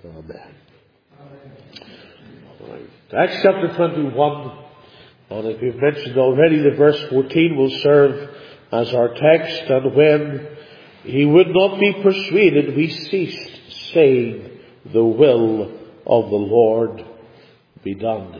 Amen. Right. Acts chapter 21, and as we've mentioned already, the verse 14 will serve as our text. And when he would not be persuaded, we ceased, saying, the will of the Lord be done.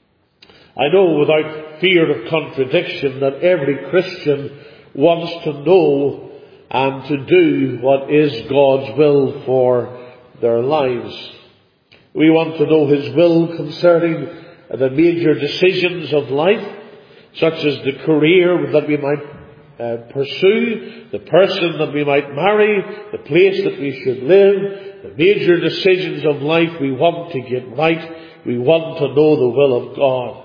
I know without fear of contradiction that every Christian wants to know and to do what is God's will for their lives. We want to know His will concerning the major decisions of life, such as the career that we might pursue, the person that we might marry, the place that we should live, the major decisions of life we want to get right. We want to know the will of God.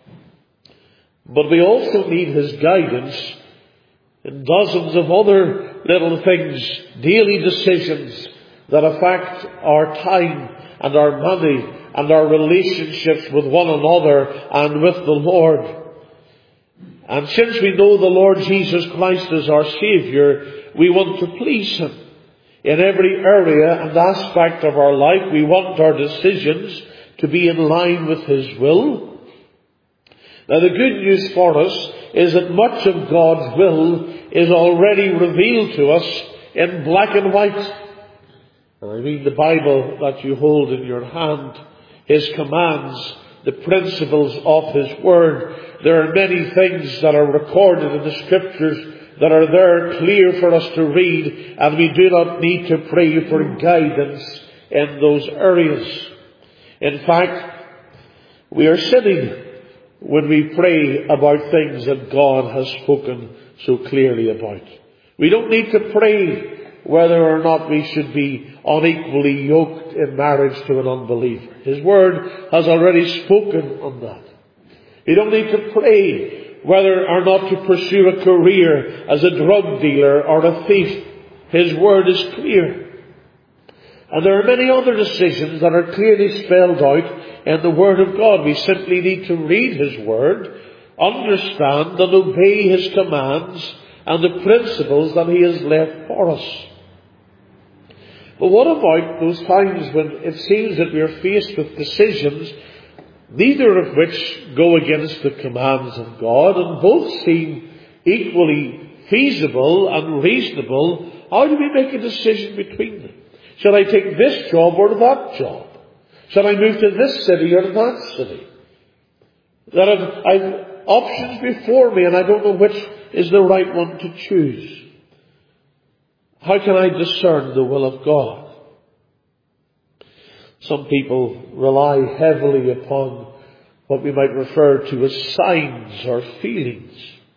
But we also need His guidance in dozens of other little things, daily decisions that affect our time and our money and our relationships with one another and with the Lord. And since we know the Lord Jesus Christ as our Saviour, we want to please Him in every area and aspect of our life. We want our decisions to be in line with His will. Now, the good news for us is that much of God's will is already revealed to us in black and white. And I mean the Bible that you hold in your hand, His commands, the principles of His Word. There are many things that are recorded in the Scriptures that are there clear for us to read, and we do not need to pray for guidance in those areas. In fact, we are sinning when we pray about things that God has spoken so clearly about. We don't need to pray whether or not we should be unequally yoked in marriage to an unbeliever. His Word has already spoken on that. We don't need to pray whether or not to pursue a career as a drug dealer or a thief. His Word is clear. And there are many other decisions that are clearly spelled out in the Word of God. We simply need to read His Word, understand and obey His commands and the principles that He has left for us. But what about those times when it seems that we are faced with decisions, neither of which go against the commands of God, and both seem equally feasible and reasonable? How do we make a decision between them? Shall I take this job or that job? Shall I move to this city or that city? That I've options before me and I don't know which is the right one to choose. How can I discern the will of God? Some people rely heavily upon what we might refer to as signs or feelings.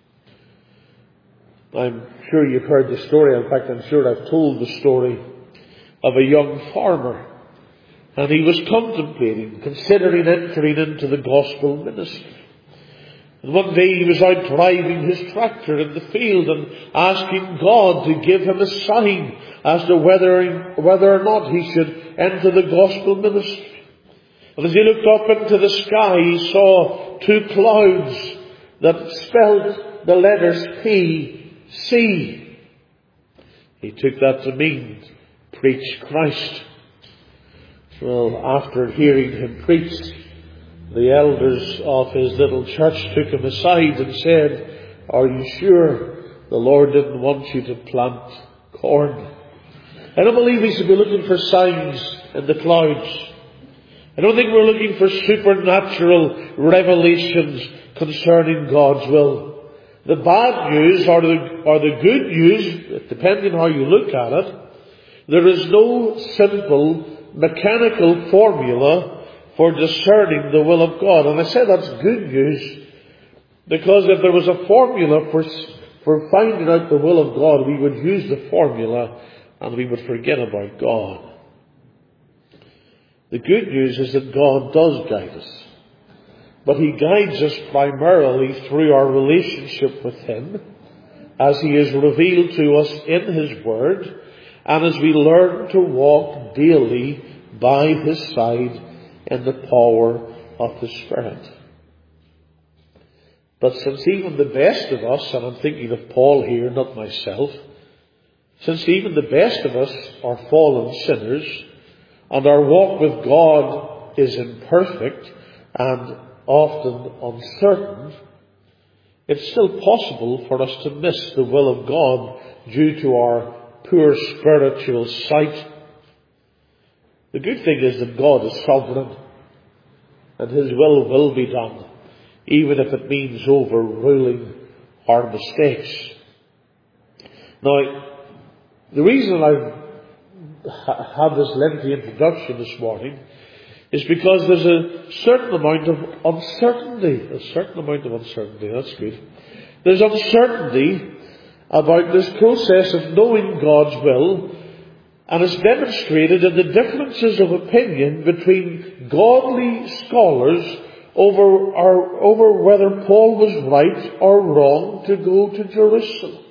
I'm sure you've heard the story. In fact, I'm sure I've told the story of a young farmer. And he was considering entering into the gospel ministry. And one day he was out driving his tractor in the field and asking God to give him a sign as to whether or not he should enter the gospel ministry. And as he looked up into the sky, he saw two clouds that spelled the letters P-C. He took that to mean, preach Christ. Well, after hearing him preach, the elders of his little church took him aside and said, are you sure the Lord didn't want you to plant corn? I don't believe we should be looking for signs in the clouds. I don't think we're looking for supernatural revelations concerning God's will. The bad news or the good news, depending how you look at it, there is no simple mechanical formula for discerning the will of God. And I say that's good news, because if there was a formula for finding out the will of God, we would use the formula and we would forget about God. The good news is that God does guide us. But He guides us primarily through our relationship with Him, as He is revealed to us in His Word, and as we learn to walk daily by His side in the power of the Spirit. But since even the best of us, and I'm thinking of Paul here, not myself, since even the best of us are fallen sinners, and our walk with God is imperfect and often uncertain, it's still possible for us to miss the will of God due to our poor spiritual sight. The good thing is that God is sovereign, and His will be done, even if it means overruling our mistakes. Now, the reason I have this lengthy introduction this morning is because there's a certain amount of uncertainty. That's good. There's uncertainty about this process of knowing God's will, and it's demonstrated in the differences of opinion between godly scholars over whether Paul was right or wrong to go to Jerusalem.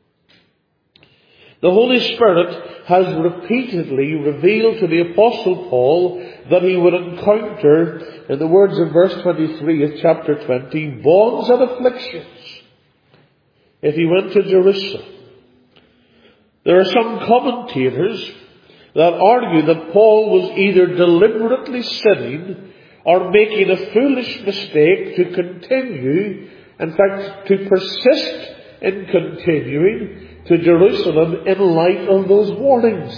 The Holy Spirit has repeatedly revealed to the Apostle Paul that he would encounter, in the words of verse 23 of chapter 20, bonds and afflictions if he went to Jerusalem. There are some commentators that argue that Paul was either deliberately sinning or making a foolish mistake to continue, in fact, to persist in continuing to Jerusalem in light of those warnings.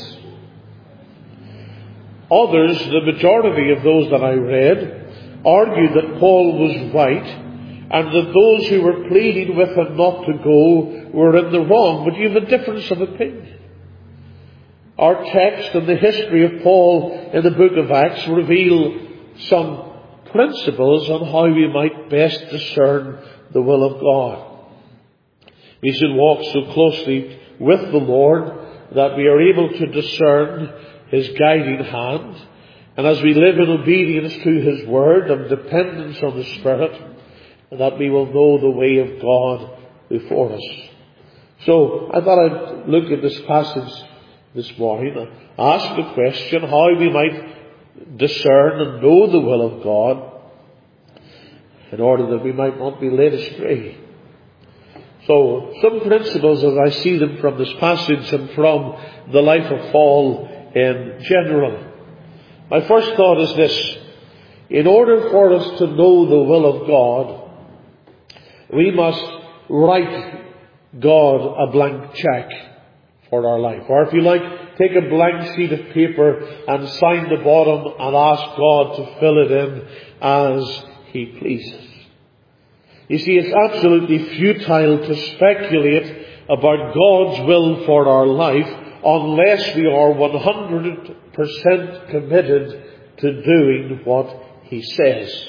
Others, the majority of those that I read, argued that Paul was right and that those who were pleading with him not to go were in the wrong. But you have a difference of opinion. Our text and the history of Paul in the book of Acts reveal some principles on how we might best discern the will of God. We should walk so closely with the Lord that we are able to discern His guiding hand. And as we live in obedience to His word and dependence on the Spirit, that we will know the way of God before us. So I thought I'd look at this passage this morning and ask the question how we might discern and know the will of God in order that we might not be led astray. So, some principles as I see them from this passage and from the life of Paul in general. My first thought is this: in order for us to know the will of God, we must write God a blank check for our life. Or if you like, take a blank sheet of paper and sign the bottom and ask God to fill it in as He pleases. You see, it's absolutely futile to speculate about God's will for our life unless we are 100% committed to doing what He says.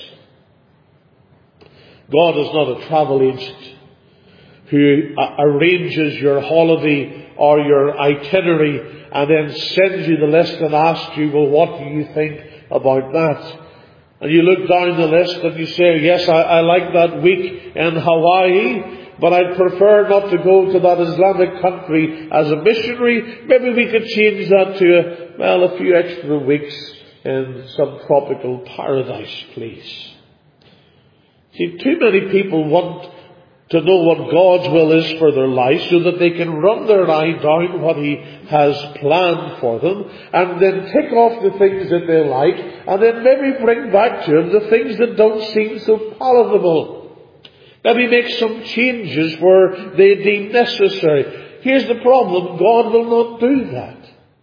God is not a travel agent who arranges your holiday or your itinerary and then sends you the list and asks you, well, what do you think about that? And you look down the list and you say, yes, I like that week in Hawaii, but I'd prefer not to go to that Islamic country as a missionary. Maybe we could change that to a few extra weeks in some tropical paradise, please. See, too many people want to know what God's will is for their life so that they can run their eye down what He has planned for them and then tick off the things that they like and then maybe bring back to Him the things that don't seem so palatable. Maybe make some changes where they deem necessary. Here's the problem: God will not do that.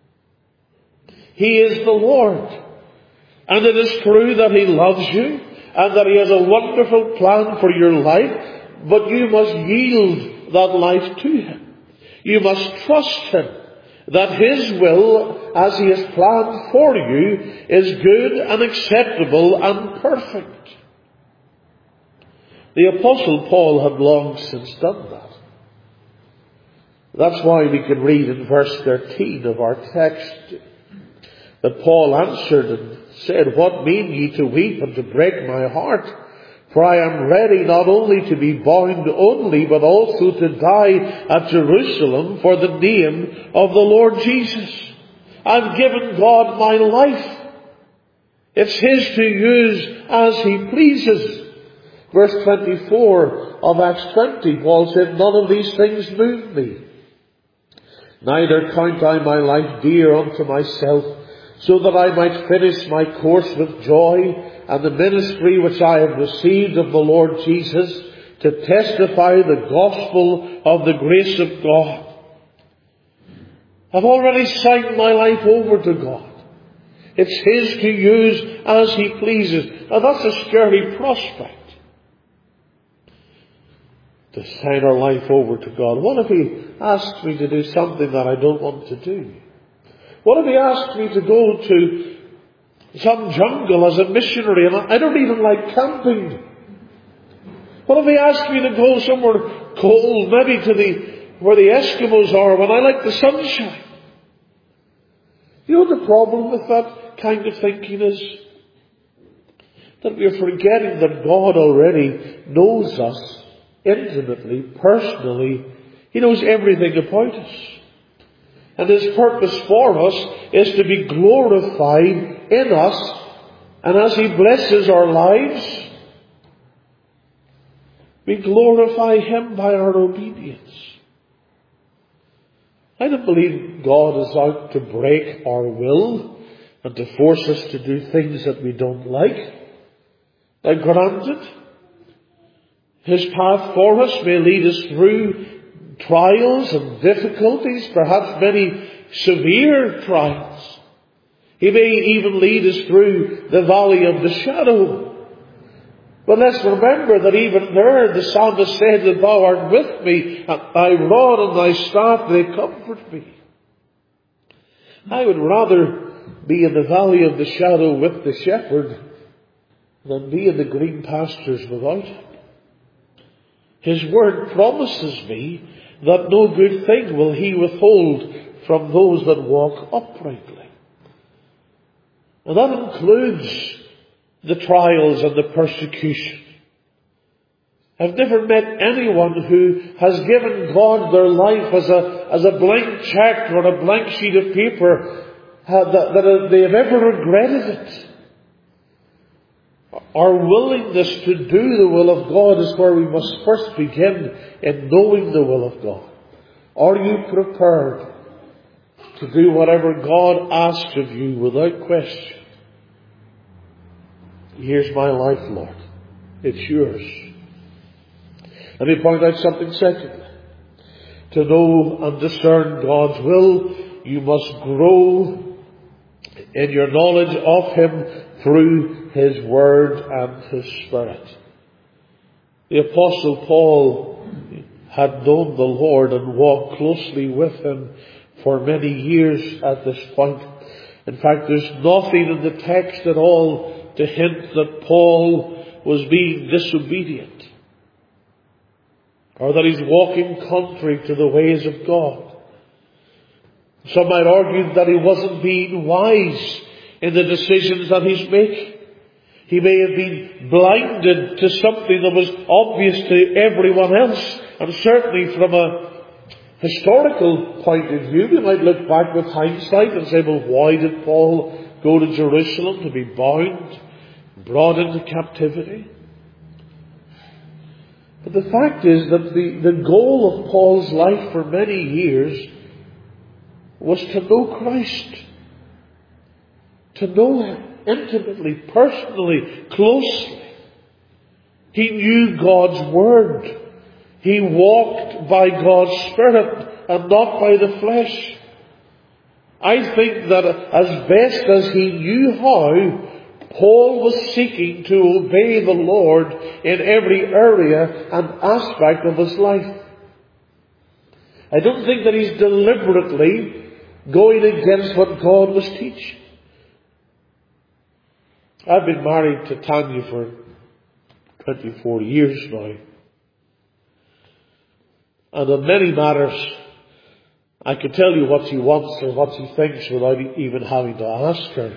He is the Lord. And it is true that He loves you and that He has a wonderful plan for your life. But you must yield that life to Him. You must trust Him that His will, as He has planned for you, is good and acceptable and perfect. The Apostle Paul had long since done that. That's why we can read in verse 13 of our text that Paul answered and said, "What mean ye to weep and to break my heart? For I am ready not only to be bound only, but also to die at Jerusalem for the name of the Lord Jesus. I've given God my life. It's His to use as He pleases." Verse 24 of Acts 20, Paul said, "None of these things move me. Neither count I my life dear unto myself, so that I might finish my course with joy and the ministry which I have received of the Lord Jesus, to testify the gospel of the grace of God. I've already signed my life over to God. It's His to use as He pleases. Now that's a scary prospect, to sign our life over to God. What if He asks me to do something that I don't want to do? What if He asks me to go to some jungle as a missionary and I don't even like camping? What if He asks me to go somewhere cold, maybe to where the Eskimos are, when I like the sunshine? You know the problem with that kind of thinking is that we're forgetting that God already knows us intimately, personally. He knows everything about us. And His purpose for us is to be glorified in us. And as He blesses our lives, we glorify Him by our obedience. I don't believe God is out to break our will and to force us to do things that we don't like. Now granted, His path for us may lead us through trials and difficulties, perhaps many severe trials. He may even lead us through the valley of the shadow. But let's remember that even there the psalmist said that Thou art with me, and Thy rod and Thy staff, they comfort me. I would rather be in the valley of the shadow with the shepherd than be in the green pastures without Him. His word promises me that no good thing will He withhold from those that walk uprightly. And that includes the trials and the persecution. I've never met anyone who has given God their life as a blank check or a blank sheet of paper that they have ever regretted it. Our willingness to do the will of God is where we must first begin, in knowing the will of God. Are you prepared to do whatever God asks of you without question? Here's my life, Lord. It's yours. Let me point out something secondly. To know and discern God's will, you must grow in your knowledge of Him through His Word and His Spirit. The Apostle Paul had known the Lord and walked closely with Him for many years at this point. In fact, there's nothing in the text at all to hint that Paul was being disobedient, or that he's walking contrary to the ways of God. Some might argue that he wasn't being wise in the decisions that he's making. He may have been blinded to something that was obvious to everyone else, and certainly from a historical point of view, we might look back with hindsight and say, well, why did Paul go to Jerusalem to be bound, brought into captivity? But the fact is that the goal of Paul's life for many years was to know Christ, to know Him intimately, personally, closely. He knew God's Word. He walked by God's Spirit and not by the flesh. I think that as best as he knew how, Paul was seeking to obey the Lord in every area and aspect of his life. I don't think that he's deliberately going against what God was teaching. I've been married to Tanya for 24 years now. And on many matters, I could tell you what she wants or what she thinks without even having to ask her.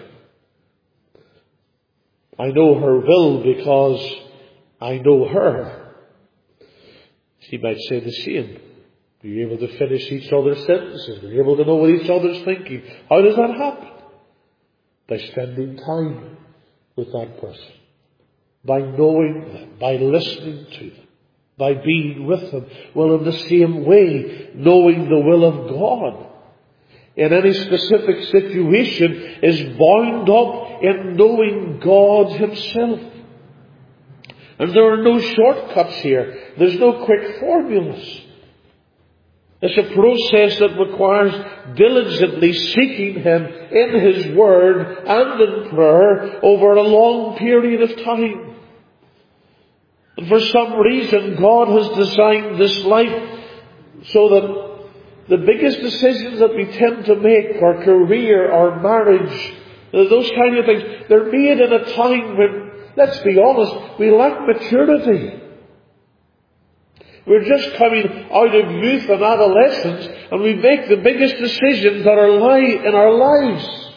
I know her will because I know her. She might say the same. You're able to finish each other's sentences. You're able to know what each other's thinking. How does that happen? By spending time with that person. By knowing them. By listening to them. By being with them. Well, in the same way, knowing the will of God in any specific situation is bound up in knowing God Himself. And there are no shortcuts here. There's no quick formulas. It's a process that requires diligently seeking Him in His Word and in prayer over a long period of time. And for some reason, God has designed this life so that the biggest decisions that we tend to make, our career, our marriage, those kind of things, they're made in a time when, let's be honest, we lack maturity. We're just coming out of youth and adolescence, and we make the biggest decisions that are in our lives.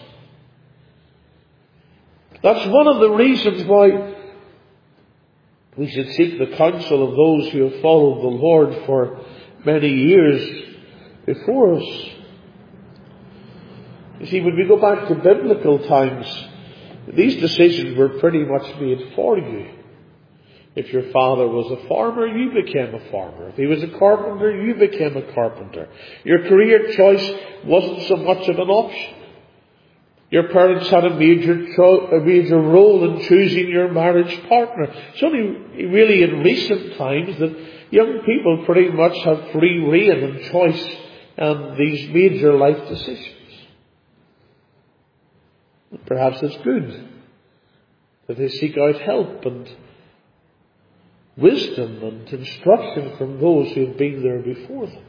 That's one of the reasons why we should seek the counsel of those who have followed the Lord for many years before us. You see, when we go back to biblical times, these decisions were pretty much made for you. If your father was a farmer, you became a farmer. If he was a carpenter, you became a carpenter. Your career choice wasn't so much of an option. Your parents had a major role in choosing your marriage partner. It's only really in recent times that young people pretty much have free rein and choice in these major life decisions. Perhaps it's good that they seek out help and wisdom and instruction from those who have been there before them.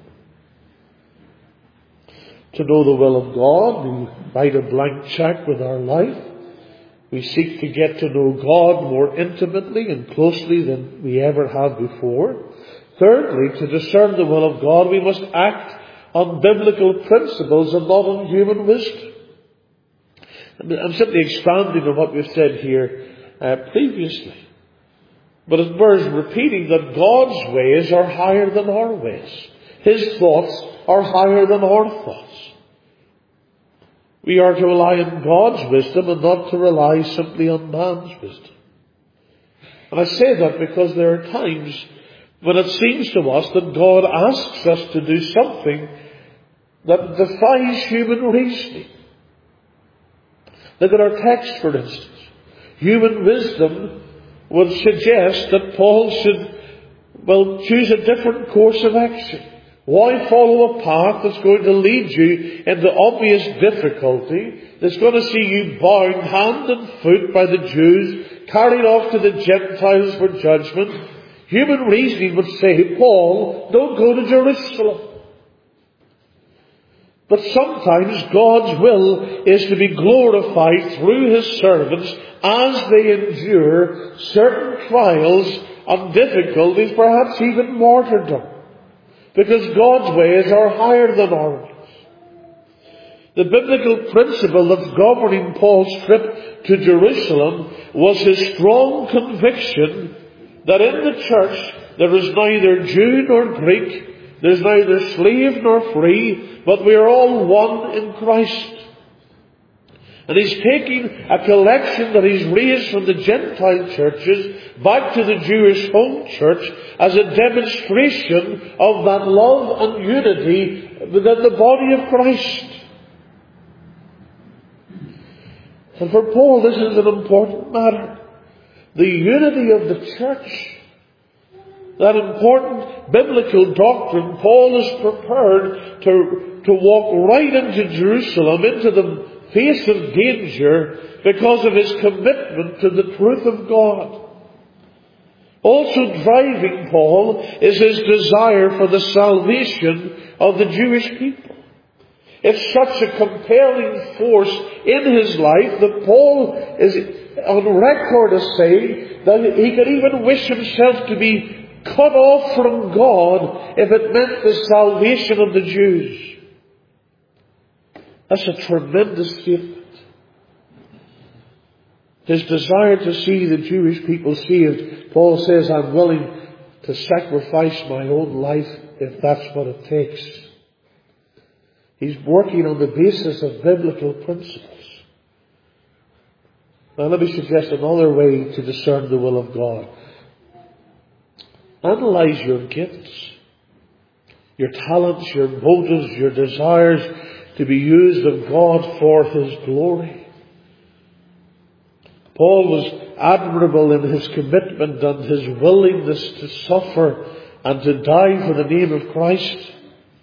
To know the will of God, we write a blank check with our life. We seek to get to know God more intimately and closely than we ever have before. Thirdly, to discern the will of God, we must act on biblical principles and not on human wisdom. I'm simply expanding on what we've said here previously. But it bears repeating that God's ways are higher than our ways. His thoughts are higher than our thoughts. We are to rely on God's wisdom and not to rely simply on man's wisdom. And I say that because there are times when it seems to us that God asks us to do something that defies human reasoning. Look at our text, for instance. Human wisdom would suggest that Paul should, choose a different course of action. Why follow a path that's going to lead you into obvious difficulty, that's going to see you bound hand and foot by the Jews, carried off to the Gentiles for judgment? Human reasoning would say, Paul, don't go to Jerusalem. But sometimes God's will is to be glorified through His servants as they endure certain trials and difficulties, perhaps even martyrdom. Because God's ways are higher than ours. The biblical principle that's governing Paul's trip to Jerusalem was his strong conviction that in the church there is neither Jew nor Greek, there's neither slave nor free, but we are all one in Christ. And he's taking a collection that he's raised from the Gentile churches back to the Jewish home church as a demonstration of that love and unity within the body of Christ. And for Paul, this is an important matter. The unity of the church, that important biblical doctrine, Paul is prepared to walk right into Jerusalem, into the face of danger, because of his commitment to the truth of God. Also driving Paul is his desire for the salvation of the Jewish people. It's such a compelling force in his life that Paul is on record as saying that he could even wish himself to be cut off from God if it meant the salvation of the Jews. That's a tremendous statement. His desire to see the Jewish people saved, Paul says, I'm willing to sacrifice my own life if that's what it takes. He's working on the basis of biblical principles. Now let me suggest another way to discern the will of God. Analyze your gifts, your talents, your motives, your desires. to be used of God for His glory. Paul was admirable in his commitment and his willingness to suffer and to die for the name of Christ.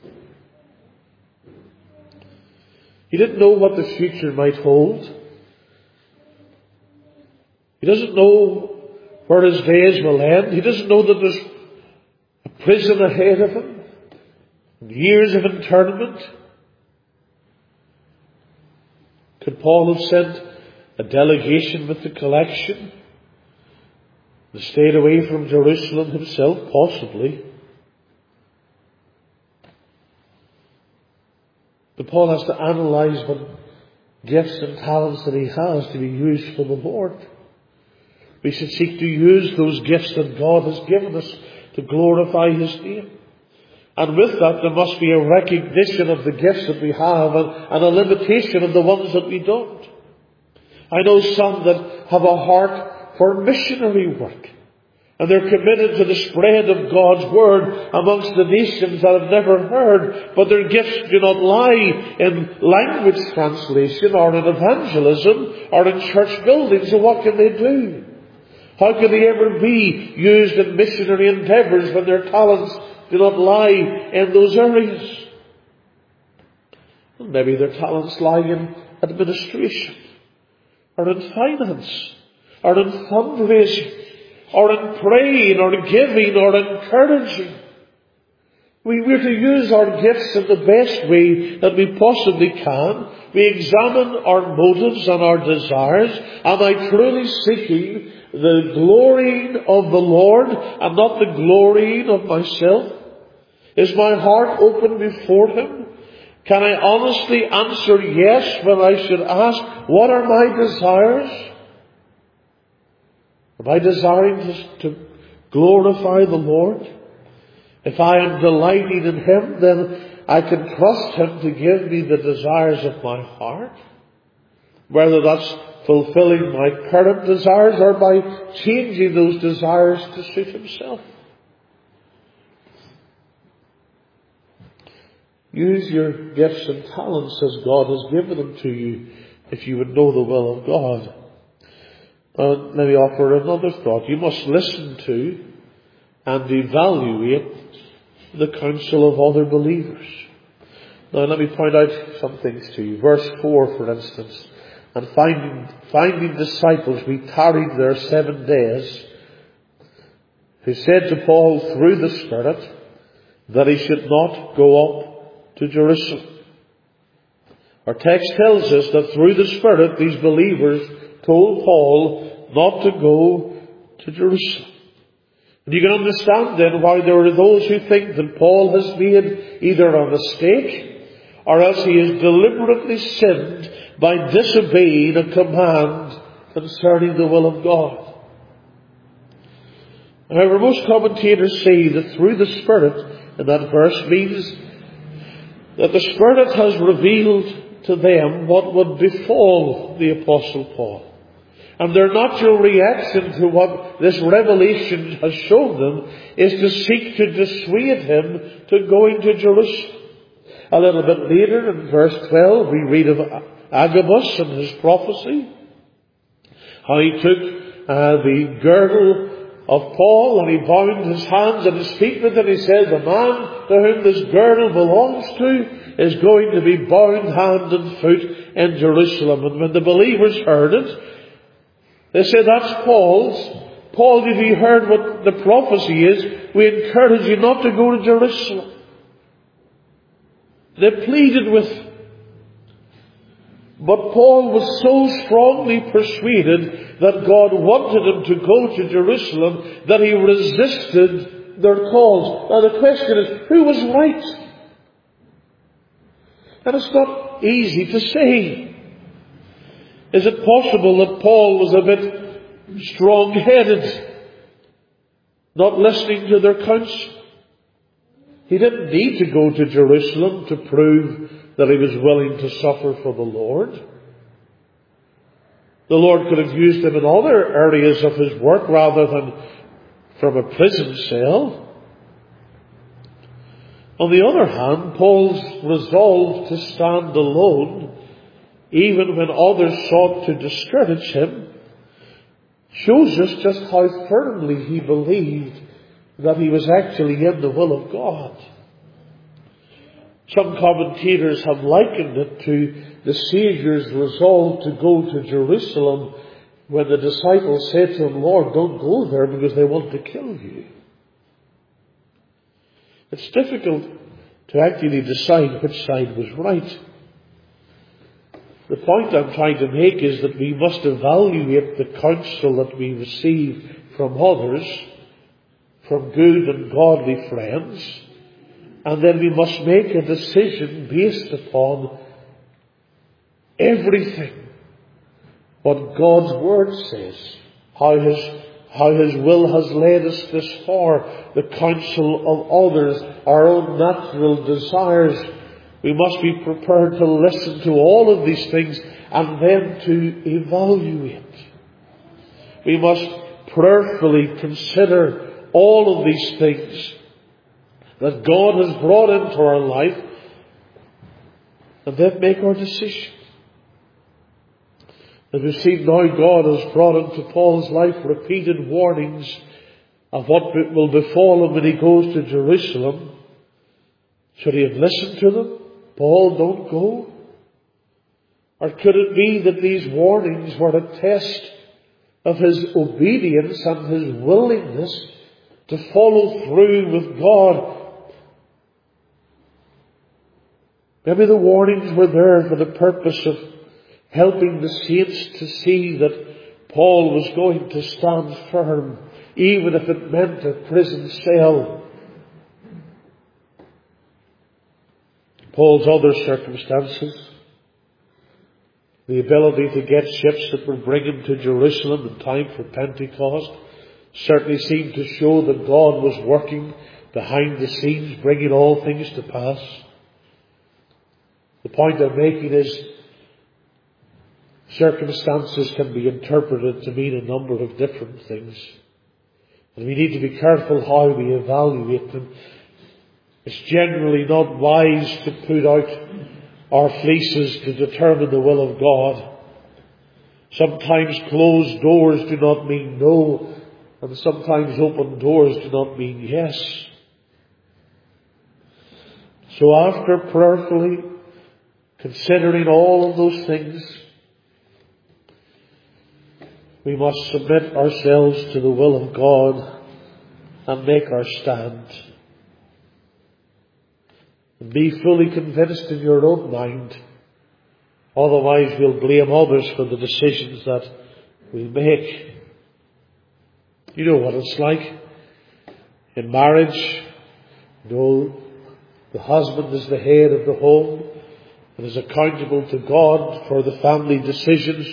He didn't know what the future might hold. He doesn't know where his days will end. He doesn't know that there's a prison ahead of him, years of internment. Could Paul have sent a delegation with the collection and stayed away from Jerusalem himself? Possibly. But Paul has to analyze what gifts and talents that he has to be used for the Lord. We should seek to use those gifts that God has given us to glorify His name. And with that, there must be a recognition of the gifts that we have and a limitation of the ones that we don't. I know some that have a heart for missionary work. And they're committed to the spread of God's Word amongst the nations that have never heard. But their gifts do not lie in language translation or in evangelism or in church buildings. So what can they do? How can they ever be used in missionary endeavours when their talents do not lie in those areas? Well, maybe their talents lie in administration, or in finance, or in fundraising, or in praying, or giving, or encouraging. We're to use our gifts in the best way that we possibly can. We examine our motives and our desires. Am I truly seeking the glorying of the Lord and not the glorying of myself? Is my heart open before Him? Can I honestly answer yes when I should ask, what are my desires? Am I desiring to glorify the Lord? If I am delighting in Him, then I can trust Him to give me the desires of my heart. Whether that's fulfilling my current desires or by changing those desires to suit Himself. Use your gifts and talents as God has given them to you if you would know the will of God. And let me offer another thought. You must listen to and evaluate the counsel of other believers. Now let me point out some things to you. Verse 4, for instance. And finding disciples, we tarried there 7 days, who said to Paul through the Spirit that he should not go up to Jerusalem. Our text tells us that through the Spirit these believers told Paul not to go to Jerusalem. And you can understand then why there are those who think that Paul has made either a mistake or else he has deliberately sinned by disobeying a command concerning the will of God. However, most commentators say that through the Spirit in that verse means that the Spirit has revealed to them what would befall the Apostle Paul. And their natural reaction to what this revelation has shown them is to seek to dissuade him to going to Jerusalem. A little bit later in verse 12 we read of Agabus and his prophecy. How he took the girdle of Paul and he bound his hands and his feet with it. He says, the man to whom this girdle belongs to is going to be bound hand and foot in Jerusalem. And when the believers heard it, they said, that's Paul's. Paul, if you heard what the prophecy is, we encourage you not to go to Jerusalem. They pleaded with him. But Paul was so strongly persuaded that God wanted him to go to Jerusalem that he resisted their calls. Now the question is, who was right? And it's not easy to say. Is it possible that Paul was a bit strong-headed, not listening to their counsel? He didn't need to go to Jerusalem to prove that he was willing to suffer for the Lord. The Lord could have used him in other areas of his work rather than from a prison cell. On the other hand, Paul's resolve to stand alone, even when others sought to discourage him, shows us just how firmly he believed that he was actually in the will of God. Some commentators have likened it to the Saviour's resolve to go to Jerusalem when the disciples said to him, "Lord, don't go there because they want to kill you." It's difficult to actually decide which side was right. The point I'm trying to make is that we must evaluate the counsel that we receive from others, from good and godly friends, and then we must make a decision based upon everything what God's Word says, how His will has led us this far, the counsel of others, our own natural desires. We must be prepared to listen to all of these things and then to evaluate. We must prayerfully consider all of these things that God has brought into our life and then make our decision. As we've seen now, God has brought into Paul's life repeated warnings of what will befall him when he goes to Jerusalem. Should he have listened to them? Paul, don't go. Or could it be that these warnings were a test of his obedience and his willingness to follow through with God? Maybe the warnings were there for the purpose of helping the saints to see that Paul was going to stand firm, even if it meant a prison cell. Paul's other circumstances, the ability to get ships that would bring him to Jerusalem in time for Pentecost, certainly seemed to show that God was working behind the scenes, bringing all things to pass. The point I'm making is circumstances can be interpreted to mean a number of different things. And we need to be careful how we evaluate them. It's generally not wise to put out our fleeces to determine the will of God. Sometimes closed doors do not mean no, and sometimes open doors do not mean yes. So after prayerfully considering all of those things, we must submit ourselves to the will of God and make our stand. And be fully convinced in your own mind. Otherwise we'll blame others for the decisions that we make. You know what it's like in marriage. You know, the husband is the head of the home and is accountable to God for the family decisions.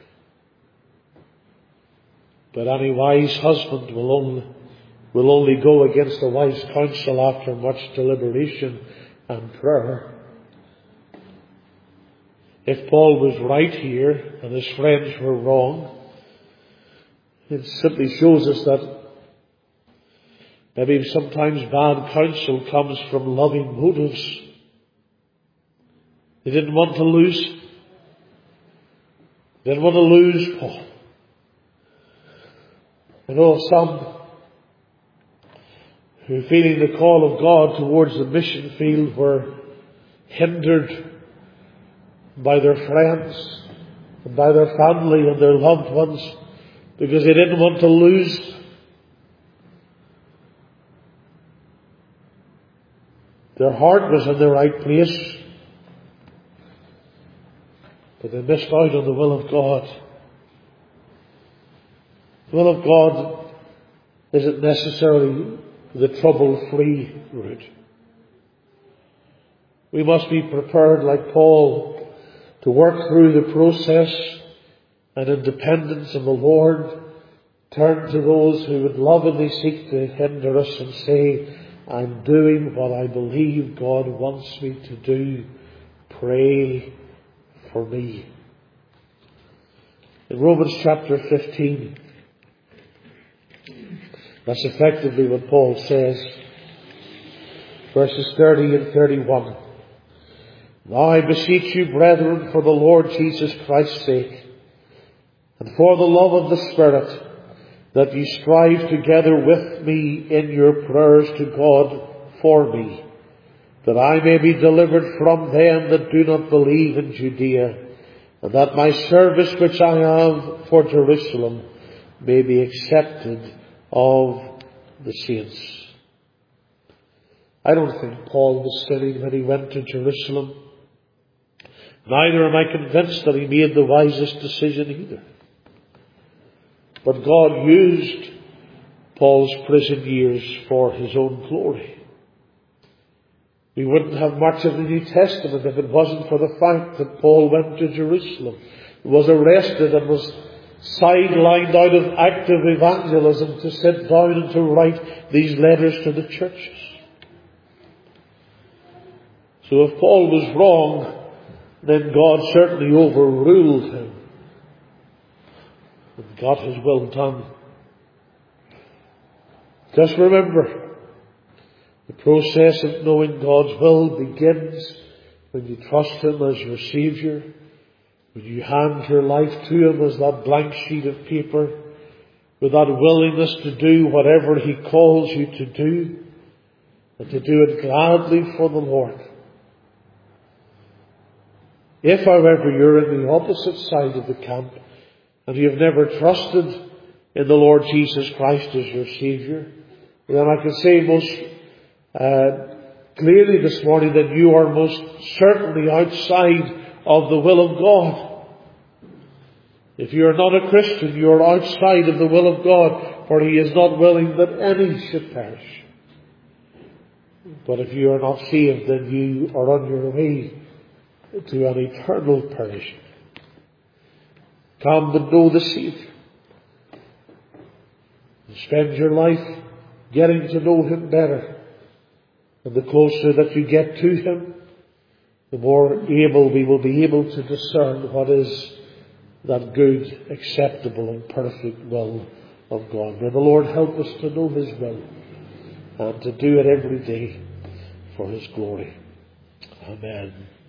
But any wise husband will only go against a wise counsel after much deliberation and prayer. If Paul was right here and his friends were wrong, it simply shows us that maybe sometimes bad counsel comes from loving motives. They didn't want to lose Paul. I know of some who, feeling the call of God towards the mission field, were hindered by their friends and by their family and their loved ones because they didn't want to lose. Their heart was in the right place, but they missed out on the will of God. The will of God isn't necessarily the trouble-free route. We must be prepared, like Paul, to work through the process and in dependence on the Lord, turn to those who would lovingly seek to hinder us and say, I'm doing what I believe God wants me to do. Pray for me. In Romans chapter 15, that's effectively what Paul says. verses 30 and 31. Now I beseech you, brethren, for the Lord Jesus Christ's sake, and for the love of the Spirit, that ye strive together with me in your prayers to God for me, that I may be delivered from them that do not believe in Judea, and that my service which I have for Jerusalem may be accepted of the saints. I don't think Paul was sinning when he went to Jerusalem. Neither am I convinced that he made the wisest decision either. But God used Paul's prison years for his own glory. We wouldn't have much of the New Testament if it wasn't for the fact that Paul went to Jerusalem, was arrested and was sidelined out of active evangelism to sit down and to write these letters to the churches. So if Paul was wrong, then God certainly overruled him and got his will done. Just remember, the process of knowing God's will begins when you trust Him as your Saviour, when you hand your life to Him as that blank sheet of paper, with that willingness to do whatever He calls you to do, and to do it gladly for the Lord. If, however, you're in the opposite side of the camp, and you've never trusted in the Lord Jesus Christ as your Saviour, then I can say most clearly this morning that you are most certainly outside of the will of God. If you are not a Christian, you are outside of the will of God, for He is not willing that any should perish. But if you are not saved, then you are on your way to an eternal perishing. Come and know the Saviour. And spend your life getting to know Him better. And the closer that you get to Him, the more able we will be able to discern what is that good, acceptable and perfect will of God. May the Lord help us to know His will and to do it every day for His glory. Amen.